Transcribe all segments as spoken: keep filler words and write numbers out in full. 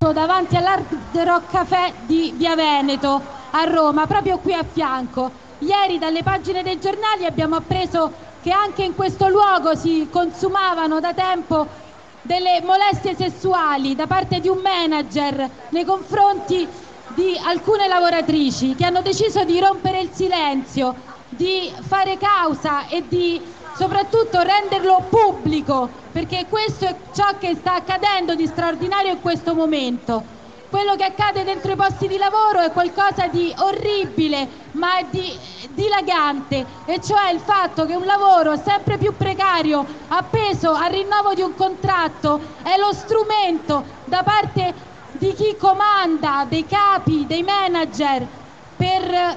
corso davanti all'Hard Rock Café di Via Veneto a Roma, proprio qui a fianco. Ieri dalle pagine dei giornali abbiamo appreso che anche in questo luogo si consumavano da tempo delle molestie sessuali da parte di un manager nei confronti di alcune lavoratrici che hanno deciso di rompere il silenzio, di fare causa e di soprattutto renderlo pubblico, perché questo è ciò che sta accadendo di straordinario in questo momento. Quello che accade dentro i posti di lavoro è qualcosa di orribile, ma di dilagante, e cioè il fatto che un lavoro sempre più precario, appeso al rinnovo di un contratto, è lo strumento da parte di chi comanda, dei capi, dei manager, per,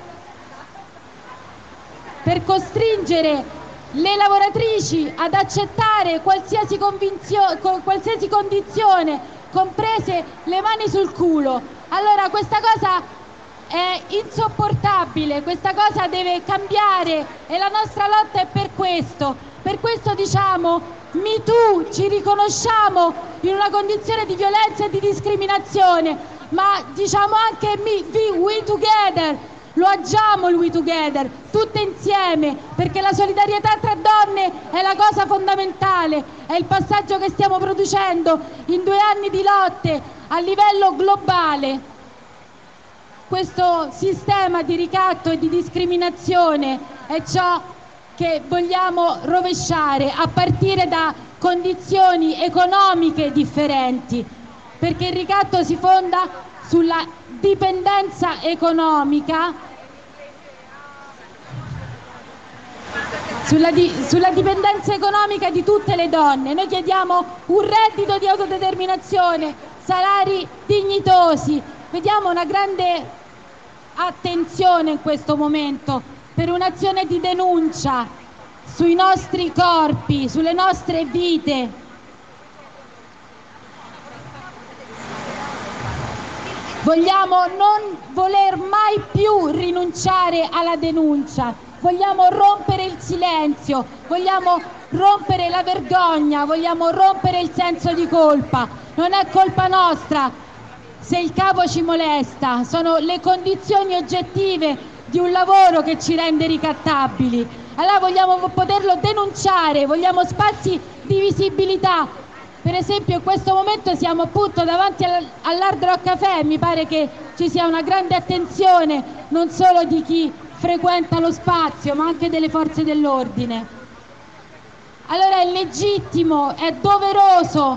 per costringere le lavoratrici ad accettare qualsiasi, qualsiasi condizione, comprese le mani sul culo. Allora questa cosa è insopportabile, questa cosa deve cambiare e la nostra lotta è per questo. Per questo diciamo Me Too, ci riconosciamo in una condizione di violenza e di discriminazione, ma diciamo anche me, we, we together. Lo agiamo il We Together, tutte insieme, perché la solidarietà tra donne è la cosa fondamentale, è il passaggio che stiamo producendo in due anni di lotte a livello globale. Questo sistema di ricatto e di discriminazione è ciò che vogliamo rovesciare, a partire da condizioni economiche differenti, perché il ricatto si fonda sulla dipendenza economica, sulla, di, sulla dipendenza economica di tutte le donne. Noi chiediamo un reddito di autodeterminazione, salari dignitosi. Vediamo una grande attenzione in questo momento per un'azione di denuncia sui nostri corpi, sulle nostre vite. Vogliamo non voler mai più rinunciare alla denuncia, vogliamo rompere il silenzio, vogliamo rompere la vergogna, vogliamo rompere il senso di colpa. Non è colpa nostra se il capo ci molesta, sono le condizioni oggettive di un lavoro che ci rende ricattabili. Allora vogliamo poterlo denunciare, vogliamo spazi di visibilità. Per esempio in questo momento siamo appunto davanti all'Hard Rock Café, mi pare che ci sia una grande attenzione non solo di chi frequenta lo spazio ma anche delle forze dell'ordine. Allora è legittimo, è doveroso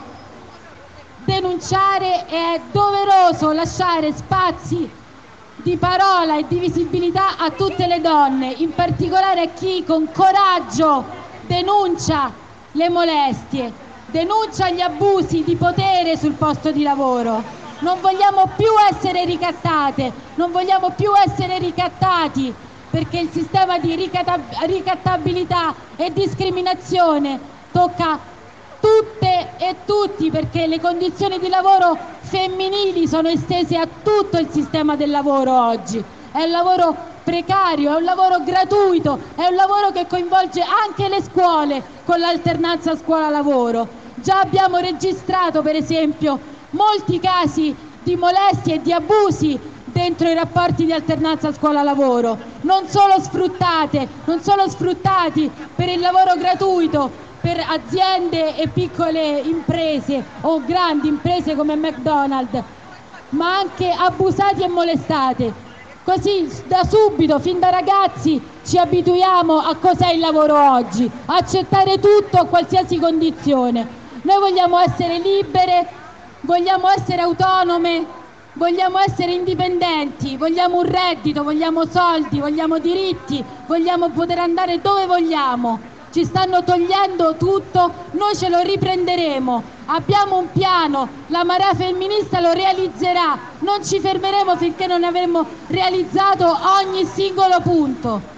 denunciare e è doveroso lasciare spazi di parola e di visibilità a tutte le donne, in particolare a chi con coraggio denuncia le molestie, denuncia gli abusi di potere sul posto di lavoro. Non vogliamo più essere ricattate, non vogliamo più essere ricattati, perché il sistema di ricattabilità e discriminazione tocca tutte e tutti, perché le condizioni di lavoro femminili sono estese a tutto il sistema del lavoro oggi. È un lavoro precario, è un lavoro gratuito, è un lavoro che coinvolge anche le scuole con l'alternanza scuola-lavoro. Già abbiamo registrato, per esempio, molti casi di molestie e di abusi dentro i rapporti di alternanza scuola-lavoro, non solo sfruttate, non solo sfruttati per il lavoro gratuito, per aziende e piccole imprese o grandi imprese come McDonald's, ma anche abusati e molestate. Così da subito, fin da ragazzi, ci abituiamo a cos'è il lavoro oggi, a accettare tutto a qualsiasi condizione. Noi vogliamo essere libere, vogliamo essere autonome, vogliamo essere indipendenti, vogliamo un reddito, vogliamo soldi, vogliamo diritti, vogliamo poter andare dove vogliamo. Ci stanno togliendo tutto, noi ce lo riprenderemo. Abbiamo un piano, la Marea Femminista lo realizzerà, non ci fermeremo finché non avremo realizzato ogni singolo punto.